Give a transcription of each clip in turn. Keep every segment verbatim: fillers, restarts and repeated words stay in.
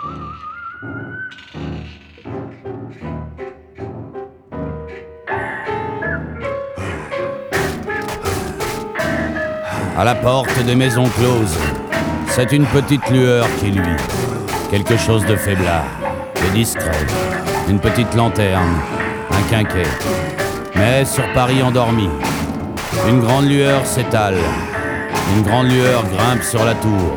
À la porte des maisons closes, c'est une petite lueur qui luit. Quelque chose de faiblard, de discret. Une petite lanterne, un quinquet. Mais sur Paris endormi, une grande lueur s'étale. Une grande lueur grimpe sur la tour.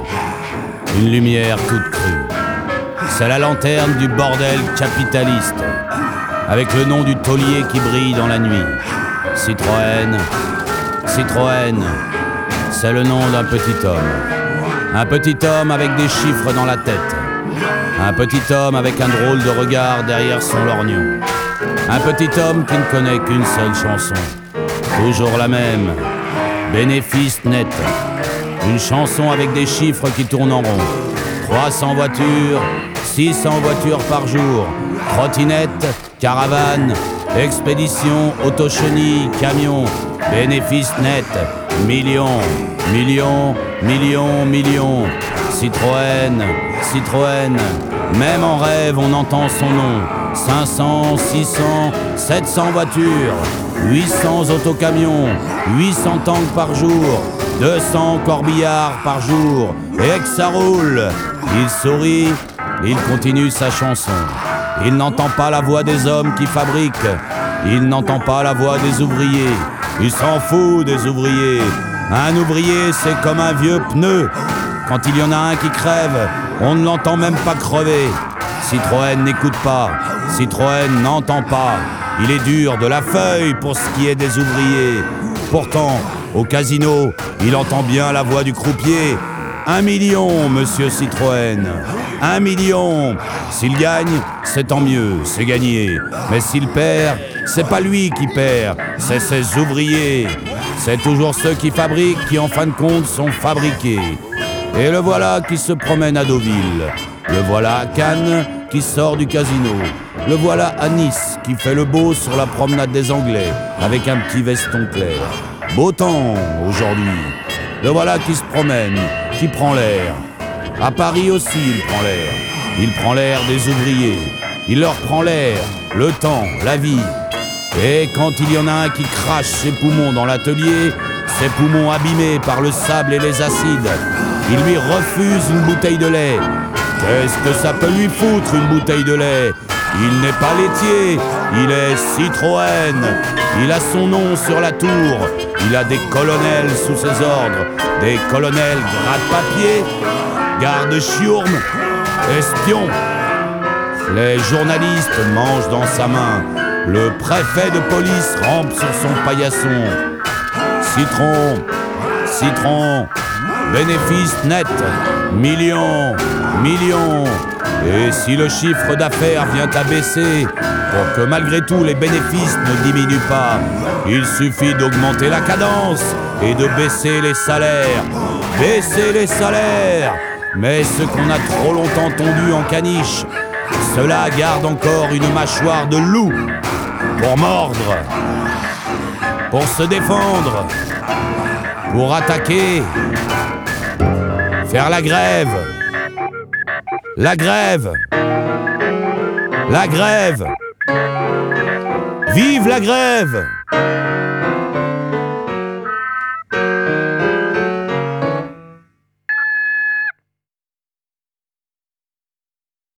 Une lumière toute crue. C'est la lanterne du bordel capitaliste, avec le nom du taulier qui brille dans la nuit. Citroën, Citroën, c'est le nom d'un petit homme. Un petit homme avec des chiffres dans la tête. Un petit homme avec un drôle de regard derrière son lorgnon. Un petit homme qui ne connaît qu'une seule chanson. Toujours la même. Bénéfice net. Une chanson avec des chiffres qui tournent en rond. trois cents voitures, six cents voitures par jour. Trottinette, caravane, expédition, autochenille, camion. Bénéfice net. Millions, millions, millions, millions. Citroën, Citroën. Même en rêve, on entend son nom. cinq cents, six cents, sept cents voitures. huit cents autocamions. huit cents tanks par jour. deux cents corbillards par jour. Et que ça roule. Il sourit, il continue sa chanson. Il n'entend pas la voix des hommes qui fabriquent. Il n'entend pas la voix des ouvriers. Il s'en fout des ouvriers. Un ouvrier, c'est comme un vieux pneu. Quand il y en a un qui crève, on ne l'entend même pas crever. Citroën n'écoute pas. Citroën n'entend pas. Il est dur de la feuille pour ce qui est des ouvriers. Pourtant, au casino, il entend bien la voix du croupier. Un million, monsieur Citroën. Un million. S'il gagne, c'est tant mieux, c'est gagné. Mais s'il perd, c'est pas lui qui perd, c'est ses ouvriers. C'est toujours ceux qui fabriquent qui, en fin de compte, sont fabriqués. Et le voilà qui se promène à Deauville. Le voilà à Cannes qui sort du casino. Le voilà à Nice qui fait le beau sur la promenade des Anglais avec un petit veston clair. Beau temps aujourd'hui. Le voilà qui se promène, qui prend l'air. À Paris aussi, il prend l'air. Il prend l'air des ouvriers. Il leur prend l'air, le temps, la vie. Et quand il y en a un qui crache ses poumons dans l'atelier, ses poumons abîmés par le sable et les acides, il lui refuse une bouteille de lait. Qu'est-ce que ça peut lui foutre, une bouteille de lait? Il n'est pas laitier, il est Citroën. Il a son nom sur la tour. Il a des colonels sous ses ordres. Des colonels gratte-papier, garde-chiourme, espions. Les journalistes mangent dans sa main. Le préfet de police rampe sur son paillasson. Citron, citron, bénéfice net, millions, millions. Et si le chiffre d'affaires vient à baisser, pour que malgré tout les bénéfices ne diminuent pas, il suffit d'augmenter la cadence et de baisser les salaires. Baisser les salaires. Mais ce qu'on a trop longtemps tondu en caniche, cela garde encore une mâchoire de loup pour mordre, pour se défendre, pour attaquer, faire la grève, la grève, la grève, vive la grève!